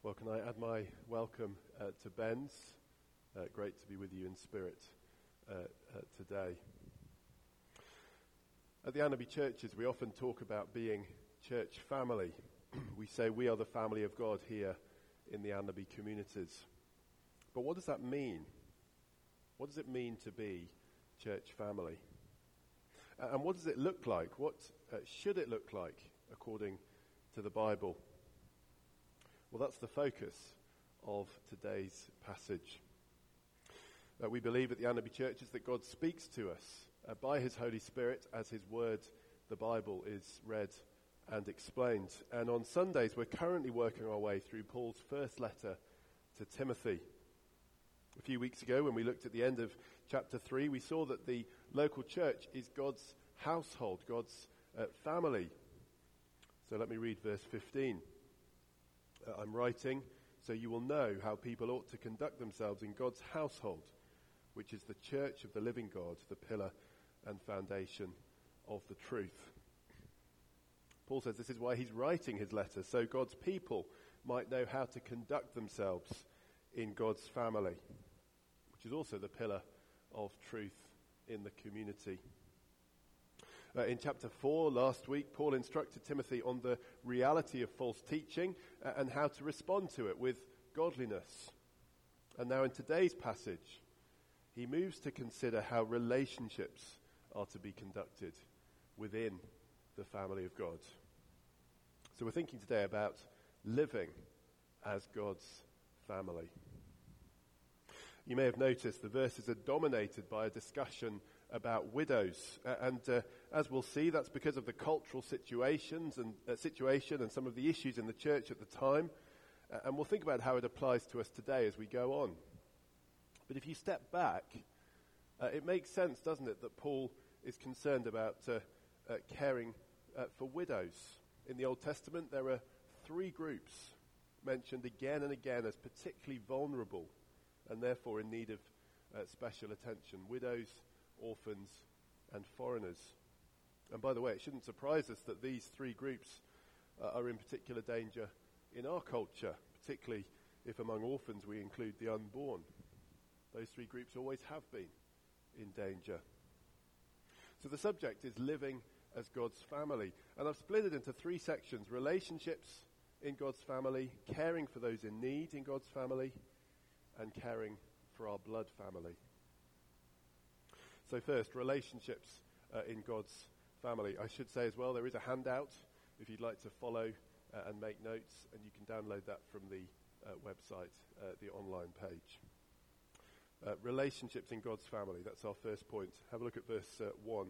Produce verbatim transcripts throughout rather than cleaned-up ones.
Well, can I add my welcome uh, to Ben's? Uh, great to be with you in spirit uh, uh, today. At the Annaby churches, we often talk about being church family. We say we are the family of God here in the Annaby communities. But what does that mean? What does it mean to be church family? Uh, and what does it look like? What uh, should it look like according to the Bible? Well, that's the focus of today's passage. Uh, we believe at the Annaby churches that God speaks to us uh, by his Holy Spirit as his word, the Bible, is read and explained. And on Sundays, we're currently working our way through Paul's first letter to Timothy. A few weeks ago, when we looked at the end of chapter three, we saw that the local church is God's household, God's uh, family. So let me read verse fifteen. Uh, I'm writing, so you will know how people ought to conduct themselves in God's household, which is the church of the living God, the pillar and foundation of the truth. Paul says this is why he's writing his letter, so God's people might know how to conduct themselves in God's family, which is also the pillar of truth in the community. Uh, in chapter four, last week, Paul instructed Timothy on the reality of false teaching uh, and how to respond to it with godliness. And now in today's passage, he moves to consider how relationships are to be conducted within the family of God. So we're thinking today about living as God's family. You may have noticed the verses are dominated by a discussion about widows, uh, and uh, as we'll see, that's because of the cultural situations and uh, situation and some of the issues in the church at the time, uh, and we'll think about how it applies to us today as we go on. But if you step back, uh, it makes sense, doesn't it, that Paul is concerned about uh, uh, caring uh, for widows. In the Old Testament, there are three groups mentioned again and again as particularly vulnerable and therefore in need of uh, special attention: widows, orphans, and foreigners. And by the way, it shouldn't surprise us that these three groups uh, are in particular danger in our culture, particularly if among orphans we include the unborn. Those three groups always have been in danger. So the subject is living as God's family. And I've split it into three sections: relationships in God's family, caring for those in need in God's family, and caring for our blood family. So first, relationships uh, in God's family. I should say as well, there is a handout if you'd like to follow uh, and make notes, and you can download that from the uh, website, uh, the online page. Uh, relationships in God's family, that's our first point. Have a look at verse uh, one.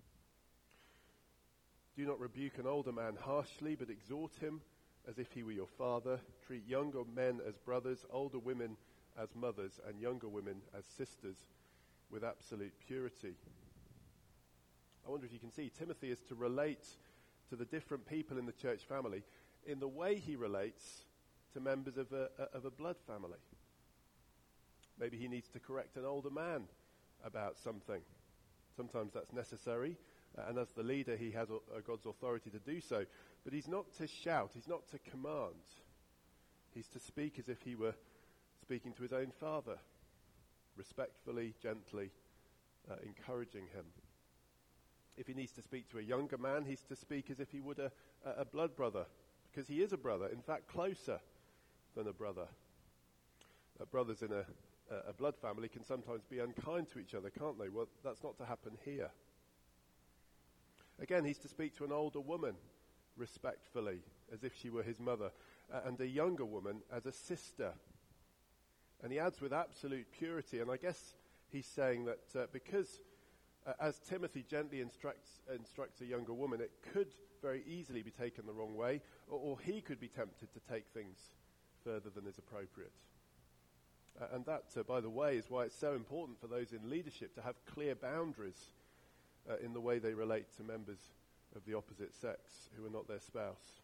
Do not rebuke an older man harshly, but exhort him as if he were your father. Treat younger men as brothers, older women as mothers, and younger women as sisters, with absolute purity. I wonder if you can see, Timothy is to relate to the different people in the church family in the way he relates to members of a, of a blood family. Maybe he needs to correct an older man about something. Sometimes that's necessary, uh, and as the leader he has uh, God's authority to do so. But he's not to shout, he's not to command. He's to speak as if he were speaking to his own father, respectfully, gently, uh, encouraging him. If he needs to speak to a younger man, he's to speak as if he would a, a blood brother, because he is a brother, in fact closer than a brother. Uh, brothers in a, a blood family can sometimes be unkind to each other, can't they? Well, that's not to happen here. Again, he's to speak to an older woman respectfully, as if she were his mother, uh, and a younger woman as a sister. And he adds with absolute purity, and I guess he's saying that uh, because uh, as Timothy gently instructs instructs a younger woman, it could very easily be taken the wrong way, or, or he could be tempted to take things further than is appropriate. Uh, and that, uh, by the way, is why it's so important for those in leadership to have clear boundaries uh, in the way they relate to members of the opposite sex who are not their spouse.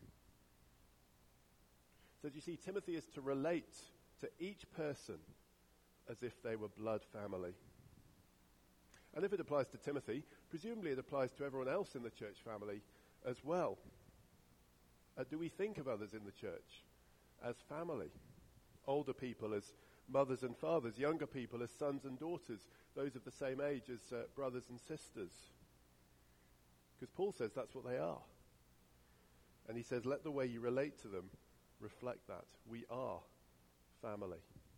So do you see, Timothy is to relate to each person as if they were blood family. And if it applies to Timothy, presumably it applies to everyone else in the church family as well. Uh, do we think of others in the church as family. Older people as mothers and fathers, younger people as sons and daughters, those of the same age as uh, brothers and sisters. Because Paul says that's what they are. And he says, let the way you relate to them reflect that. We are family.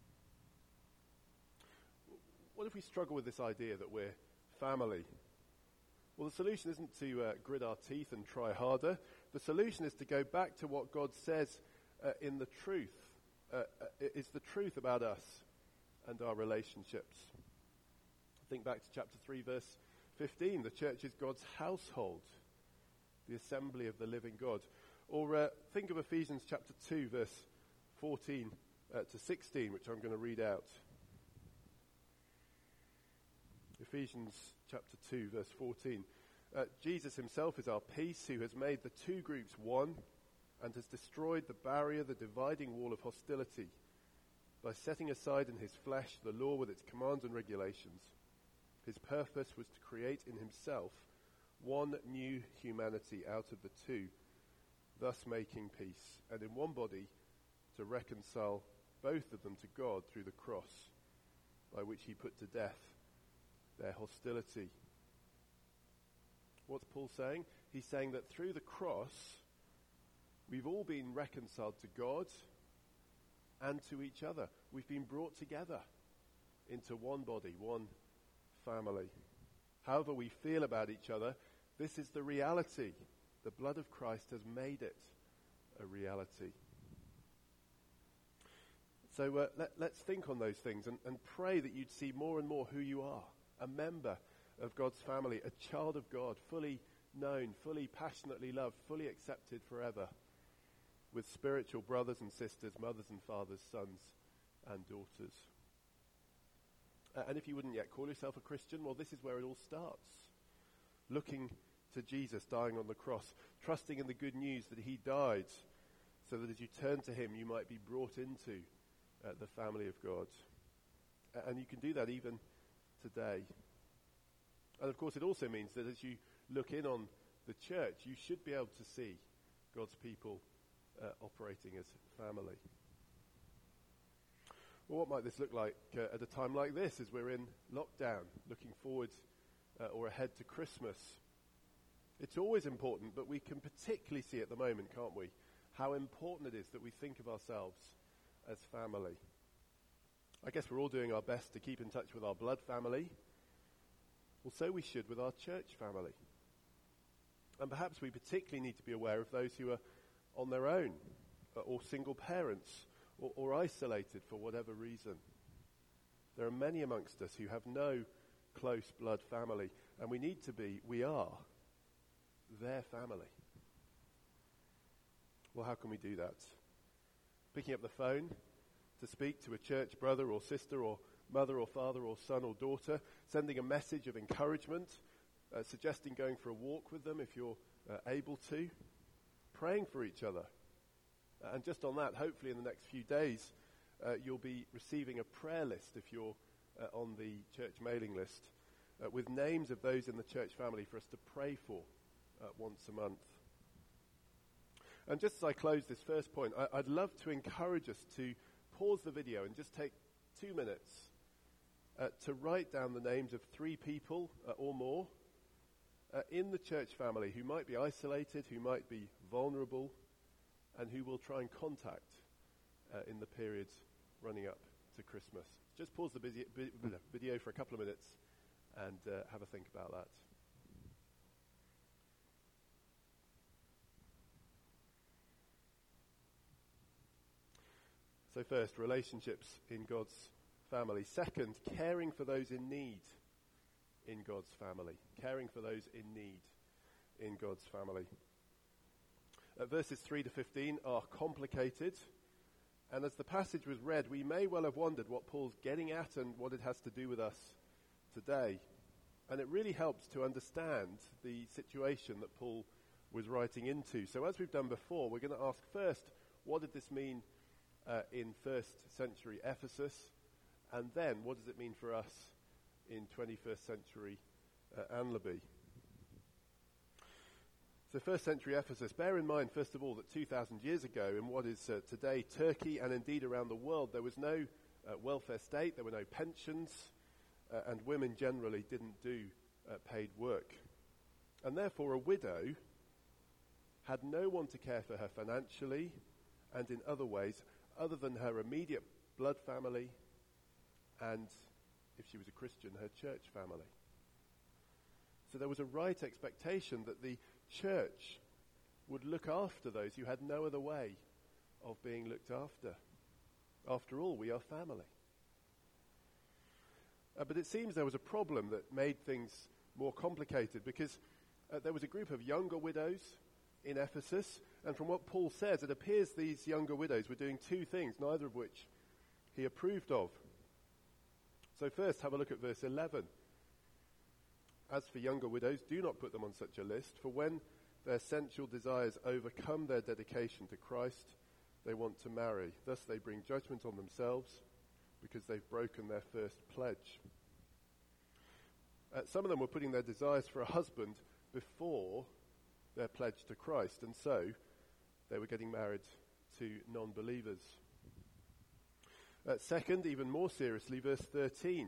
What if we struggle with this idea that we're family? Well, the solution isn't to uh, grit our teeth and try harder. The solution is to go back to what God says uh, in the truth. Uh, uh, it's the truth about us and our relationships. Think back to chapter three, verse fifteen. The church is God's household, the assembly of the living God. Or uh, think of Ephesians chapter two, verse fourteen uh, to sixteen, which I'm going to read out. Ephesians chapter two, verse fourteen. Uh, Jesus himself is our peace, who has made the two groups one and has destroyed the barrier, the dividing wall of hostility, by setting aside in his flesh the law with its commands and regulations. His purpose was to create in himself one new humanity out of the two, thus making peace, and in one body to reconcile both of them to God through the cross, by which he put to death their hostility. What's Paul saying? He's saying that through the cross, we've all been reconciled to God and to each other. We've been brought together into one body, one family. However we feel about each other, this is the reality. The blood of Christ has made it a reality. So uh, let, let's think on those things and, and pray that you'd see more and more who you are. A member of God's family, a child of God, fully known, fully passionately loved, fully accepted forever, with spiritual brothers and sisters, mothers and fathers, sons and daughters. Uh, and if you wouldn't yet call yourself a Christian, well, this is where it all starts. Looking to Jesus dying on the cross, trusting in the good news that he died, so that as you turn to him, you might be brought into uh, the family of God. Uh, and you can do that even today. And of course, it also means that as you look in on the church, you should be able to see God's people uh, operating as family. Well, what might this look like uh, at a time like this, as we're in lockdown, looking forward uh, or ahead to Christmas? It's always important, but we can particularly see at the moment, can't we, how important it is that we think of ourselves as family. I guess we're all doing our best to keep in touch with our blood family. Well, so we should with our church family. And perhaps we particularly need to be aware of those who are on their own, uh, or single parents, or, or isolated for whatever reason. There are many amongst us who have no close blood family, and we need to be, we are, their family. Well, how can we do that? Picking up the phone to speak to a church brother or sister or mother or father or son or daughter, sending a message of encouragement, uh, suggesting going for a walk with them if you're uh, able to, praying for each other. Uh, and just on that, hopefully in the next few days, uh, you'll be receiving a prayer list if you're uh, on the church mailing list, uh, with names of those in the church family for us to pray for uh, once a month. And just as I close this first point, I, I'd love to encourage us to pause the video and just take two minutes uh, to write down the names of three people uh, or more uh, in the church family who might be isolated, who might be vulnerable, and who we'll try and contact uh, in the periods running up to Christmas. Just pause the busy, bi- video for a couple of minutes and uh, have a think about that. So first, relationships in God's family. Second, caring for those in need in God's family. Caring for those in need in God's family. Uh, verses three to fifteen are complicated. And as the passage was read, we may well have wondered what Paul's getting at and what it has to do with us today. And it really helps to understand the situation that Paul was writing into. So as we've done before, we're going to ask first, what did this mean Uh, in first century Ephesus, and then what does it mean for us in twenty-first century uh, Anlaby? So first century Ephesus, bear in mind, first of all, that two thousand years ago, in what is uh, today Turkey and indeed around the world, there was no uh, welfare state, there were no pensions, uh, and women generally didn't do uh, paid work. And therefore a widow had no one to care for her financially and in other ways other than her immediate blood family and, if she was a Christian, her church family. So there was a right expectation that the church would look after those who had no other way of being looked after. After all, we are family. Uh, but it seems there was a problem that made things more complicated because uh, there was a group of younger widows in Ephesus, and from what Paul says, it appears these younger widows were doing two things, neither of which he approved of. So first, have a look at verse eleven. As for younger widows, do not put them on such a list, for when their sensual desires overcome their dedication to Christ, they want to marry. Thus they bring judgment on themselves because they've broken their first pledge. Uh, some of them were putting their desires for a husband before their pledge to Christ, and so they were getting married to non-believers. Uh, second, even more seriously, verse thirteen.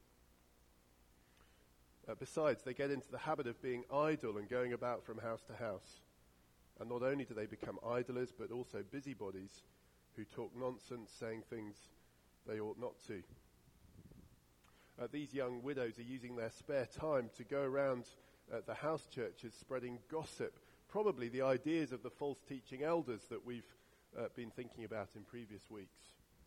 Uh, besides, they get into the habit of being idle and going about from house to house. And not only do they become idlers, but also busybodies who talk nonsense, saying things they ought not to. Uh, these young widows are using their spare time to go around uh, the house churches spreading gossip, probably the ideas of the false teaching elders that we've uh, been thinking about in previous weeks.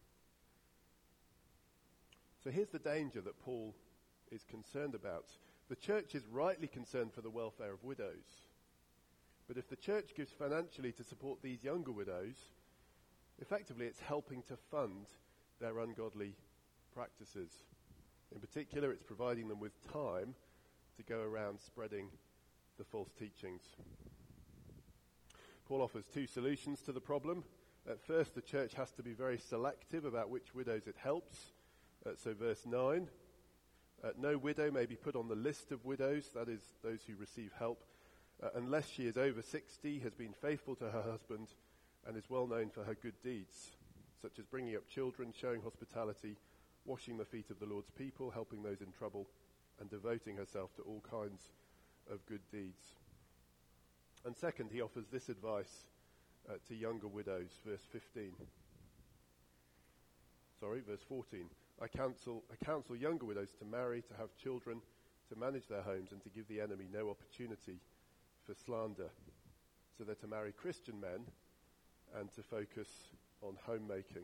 So here's the danger that Paul is concerned about. The church is rightly concerned for the welfare of widows. But if the church gives financially to support these younger widows, effectively it's helping to fund their ungodly practices. In particular, it's providing them with time to go around spreading the false teachings. Paul offers two solutions to the problem. At first, the church has to be very selective about which widows it helps. Uh, so verse nine, uh, no widow may be put on the list of widows, that is, those who receive help, uh, unless she is over sixty, has been faithful to her husband, and is well known for her good deeds, such as bringing up children, showing hospitality, washing the feet of the Lord's people, helping those in trouble, and devoting herself to all kinds of good deeds. And second, he offers this advice uh, to younger widows, verse fifteen. Sorry, verse fourteen. I counsel, I counsel younger widows to marry, to have children, to manage their homes, and to give the enemy no opportunity for slander. So they're to marry Christian men and to focus on homemaking.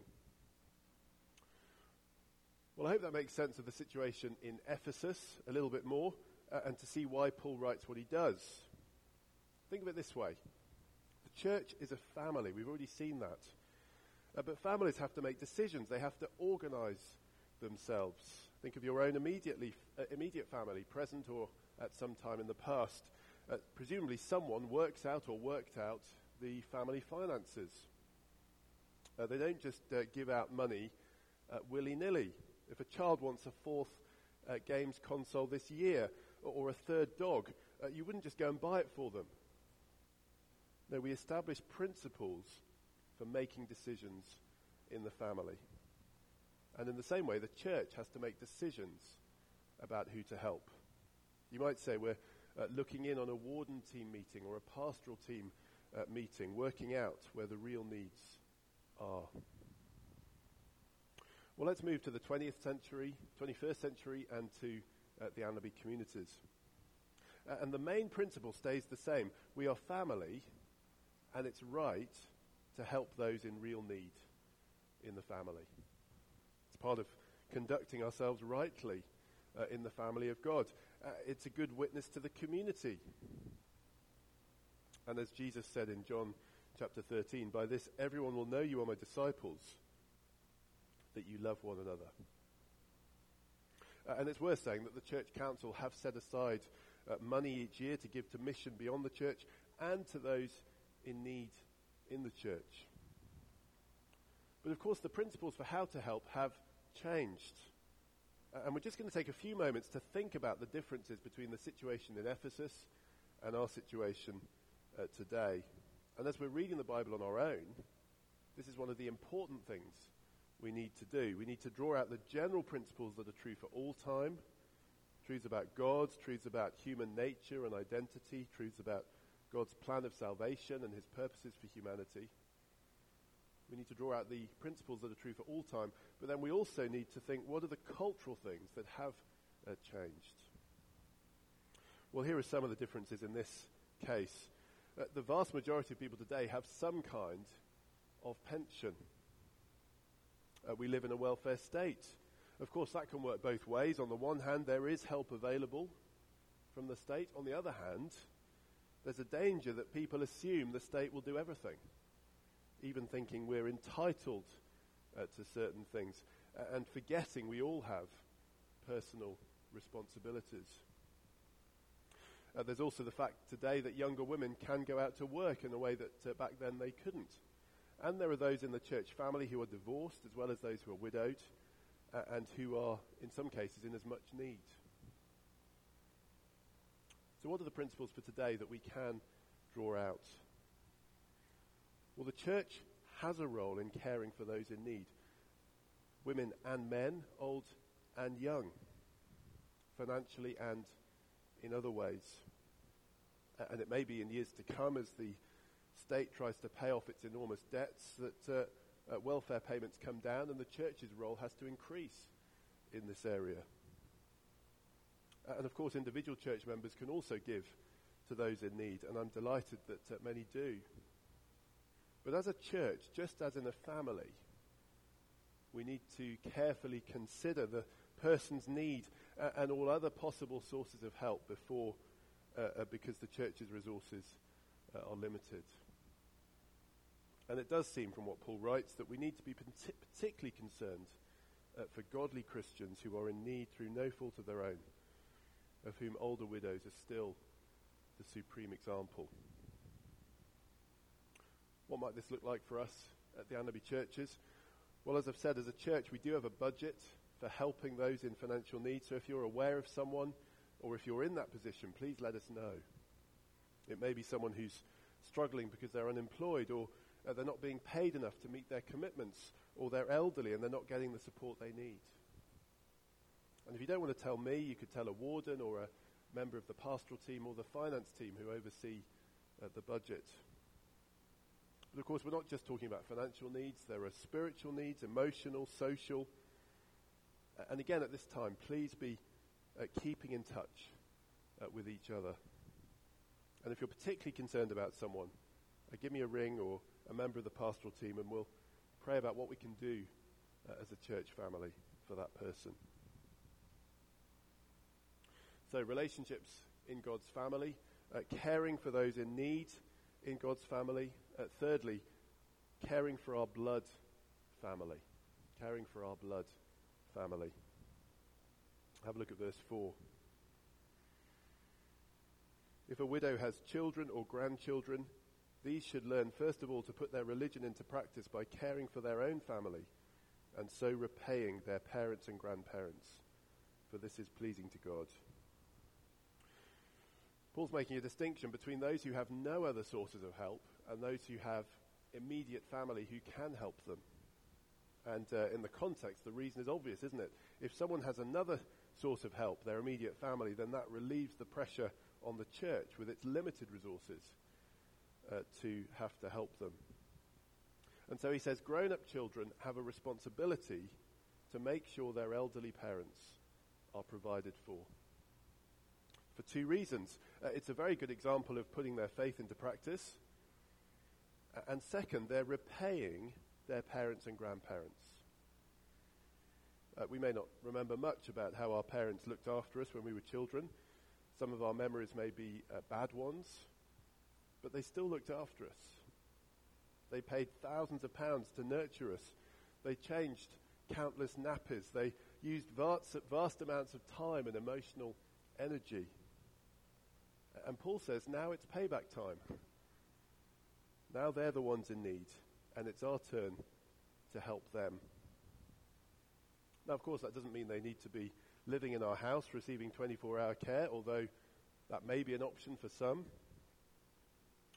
Well, I hope that makes sense of the situation in Ephesus a little bit more, uh, and to see why Paul writes what he does. Think of it this way. The church is a family. We've already seen that. Uh, but families have to make decisions. They have to organize themselves. Think of your own immediately, uh, immediate family, present or at some time in the past. Uh, presumably someone works out or worked out the family finances. Uh, they don't just uh, give out money uh, willy-nilly. If a child wants a fourth uh, games console this year, or, or a third dog, uh, you wouldn't just go and buy it for them. No, we establish principles for making decisions in the family. And in the same way, the church has to make decisions about who to help. You might say we're uh, looking in on a warden team meeting or a pastoral team uh, meeting, working out where the real needs are. Well, let's move to the twentieth century, twenty-first century, and to uh, the Annaby communities. Uh, and the main principle stays the same. We are family, and it's right to help those in real need in the family. It's part of conducting ourselves rightly uh, in the family of God. Uh, it's a good witness to the community. And as Jesus said in John chapter thirteen, by this everyone will know you are my disciples, that you love one another. Uh, and it's worth saying that the church council have set aside uh, money each year to give to mission beyond the church and to those in need in the church. But of course the principles for how to help have changed. Uh, and we're just going to take a few moments to think about the differences between the situation in Ephesus and our situation uh, today. And as we're reading the Bible on our own, this is one of the important things we need to do. We need to draw out the general principles that are true for all time, truths about God, truths about human nature and identity, truths about God's plan of salvation and his purposes for humanity. We need to draw out the principles that are true for all time, but then we also need to think, what are the cultural things that have uh, changed? Well, here are some of the differences in this case. Uh, the vast majority of people today have some kind of pension. Uh, we live in a welfare state. Of course, that can work both ways. On the one hand, there is help available from the state. On the other hand, there's a danger that people assume the state will do everything, even thinking we're entitled uh, to certain things, uh, and forgetting we all have personal responsibilities. Uh, there's also the fact today that younger women can go out to work in a way that uh, back then they couldn't. And there are those in the church family who are divorced, as well as those who are widowed, uh, and who are, in some cases, in as much need. So what are the principles for today that we can draw out? Well, the church has a role in caring for those in need. Women and men, old and young, financially and in other ways. Uh, and it may be in years to come, as the state tries to pay off its enormous debts, that uh, uh, welfare payments come down and the church's role has to increase in this area. Uh, and of course, individual church members can also give to those in need, and I'm delighted that uh, many do. But as a church, just as in a family, we need to carefully consider the person's need uh, and all other possible sources of help before, uh, uh, because the church's resources uh, are limited. And it does seem from what Paul writes that we need to be partic- particularly concerned uh, for godly Christians who are in need through no fault of their own, of whom older widows are still the supreme example. What might this look like for us at the Annaby churches? Well, as I've said, as a church, we do have a budget for helping those in financial need. So if you're aware of someone, or if you're in that position, please let us know. It may be someone who's struggling because they're unemployed, or uh, they're not being paid enough to meet their commitments, or they're elderly and they're not getting the support they need. And if you don't want to tell me, you could tell a warden or a member of the pastoral team or the finance team who oversee uh, the budget. But of course, we're not just talking about financial needs. There are spiritual needs, emotional, social. Uh, and again, at this time, please be uh, keeping in touch uh, with each other. And if you're particularly concerned about someone, uh, give me a ring or a member of the pastoral team, and we'll pray about what we can do uh, as a church family for that person. So relationships in God's family, uh, caring for those in need in God's family. Uh, thirdly, caring for our blood family. Caring for our blood family. Have a look at verse four. If a widow has children or grandchildren, these should learn first of all to put their religion into practice by caring for their own family, and so repaying their parents and grandparents, for this is pleasing to God. Paul's making a distinction between those who have no other sources of help and those who have immediate family who can help them. And uh, in the context, the reason is obvious, isn't it? If someone has another source of help, their immediate family, then that relieves the pressure on the church with its limited resources uh, to have to help them. And so he says grown-up children have a responsibility to make sure their elderly parents are provided for. For two reasons. Uh, it's a very good example of putting their faith into practice. Uh, and second, they're repaying their parents and grandparents. Uh, we may not remember much about how our parents looked after us when we were children. Some of our memories may be uh, bad ones, but they still looked after us. They paid thousands of pounds to nurture us. They changed countless nappies. They used vast, vast amounts of time and emotional energy. And Paul says, now it's payback time. Now they're the ones in need, and it's our turn to help them. Now, of course, that doesn't mean they need to be living in our house, receiving twenty-four hour care, although that may be an option for some.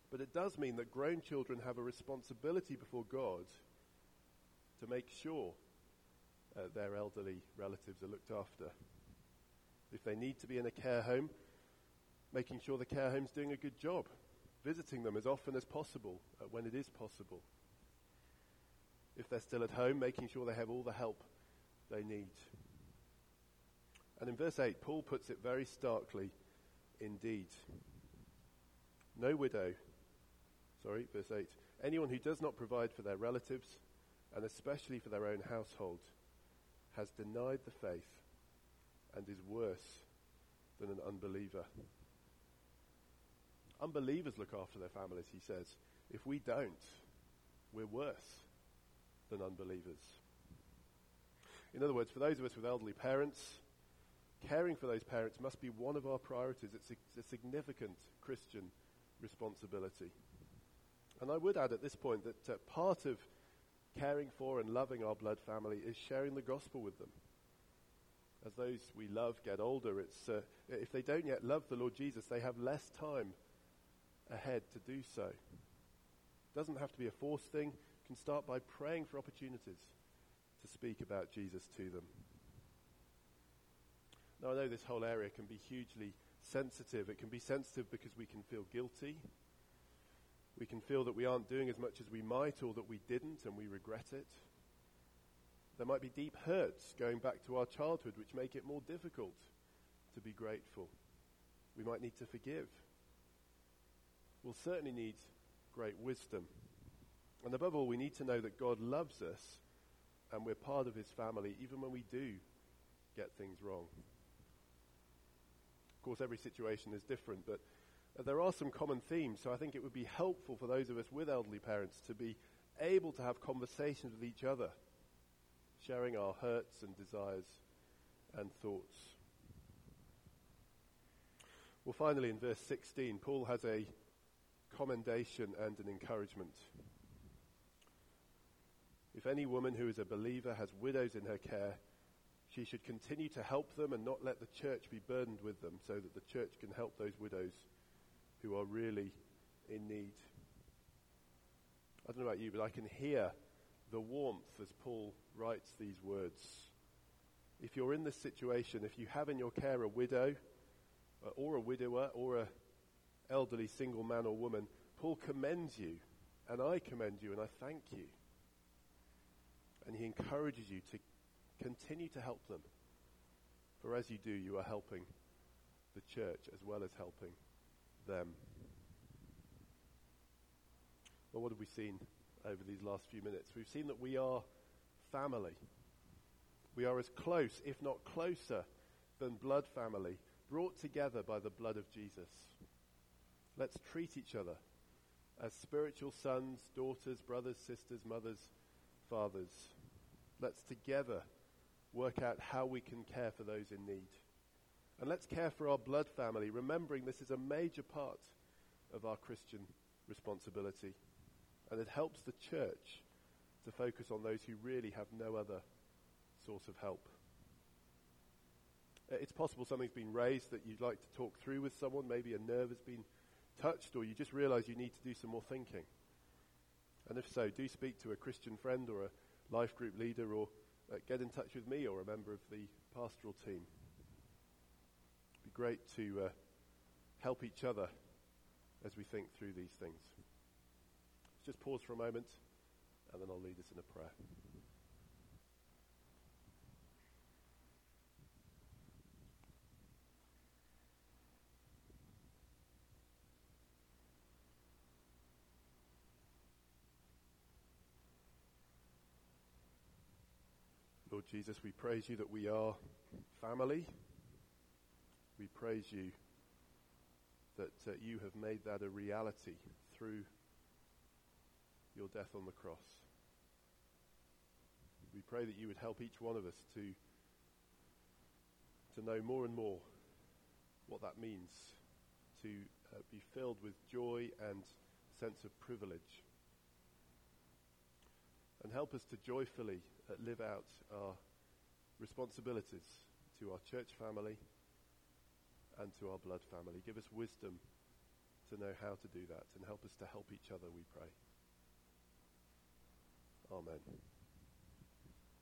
But it does mean that grown children have a responsibility before God to make sure uh, their elderly relatives are looked after. If they need to be in a care home, making sure the care home's doing a good job, visiting them as often as possible uh, when it is possible. If they're still at home, making sure they have all the help they need. And in verse eight, Paul puts it very starkly, indeed. No widow, sorry, verse eight, anyone who does not provide for their relatives, and especially for their own household, has denied the faith and is worse than an unbeliever. Unbelievers look after their families, he says. If we don't, we're worse than unbelievers. In other words, for those of us with elderly parents, caring for those parents must be one of our priorities. It's a, a significant Christian responsibility. And I would add at this point that uh, part of caring for and loving our blood family is sharing the gospel with them. As those we love get older, it's uh, if they don't yet love the Lord Jesus, they have less time ahead to do so. It doesn't have to be a forced thing. You can start by praying for opportunities to speak about Jesus to them. Now, I know this whole area can be hugely sensitive. It can be sensitive because we can feel guilty. We can feel that we aren't doing as much as we might, or that we didn't and we regret it. There might be deep hurts going back to our childhood which make it more difficult to be grateful. We might need to forgive. We'll certainly need great wisdom. And above all, we need to know that God loves us and we're part of his family even when we do get things wrong. Of course, every situation is different, but there are some common themes, so I think it would be helpful for those of us with elderly parents to be able to have conversations with each other, sharing our hurts and desires and thoughts. Well, finally, in verse sixteen, Paul has a commendation and an encouragement. If any woman who is a believer has widows in her care, she should continue to help them and not let the church be burdened with them, so that the church can help those widows who are really in need. I don't know about you, but I can hear the warmth as Paul writes these words. If you're in this situation, if you have in your care a widow, uh, or a widower, or a elderly single man or woman, Paul commends you, and I commend you, and I thank you. And he encourages you to continue to help them. For as you do, you are helping the church as well as helping them. Well, what have we seen over these last few minutes? We've seen that we are family. We are as close, if not closer, than blood family, brought together by the blood of Jesus. Let's treat each other as spiritual sons, daughters, brothers, sisters, mothers, fathers. Let's together work out how we can care for those in need. And let's care for our blood family, remembering this is a major part of our Christian responsibility. And it helps the church to focus on those who really have no other source of help. It's possible something's been raised that you'd like to talk through with someone. Maybe a nerve has been touched, or you just realize you need to do some more thinking. And if so, do speak to a Christian friend or a life group leader, or uh, get in touch with me or a member of the pastoral team. It'd be great to uh, help each other as we think through these things. Let's just pause for a moment, and then I'll lead us in a prayer. Lord Jesus, we praise you that we are family. We praise you that uh, you have made that a reality through your death on the cross. We pray that you would help each one of us to, to know more and more what that means, to uh, be filled with joy and sense of privilege. And help us to joyfully uh, live out our responsibilities to our church family and to our blood family. Give us wisdom to know how to do that, and help us to help each other, we pray. Amen.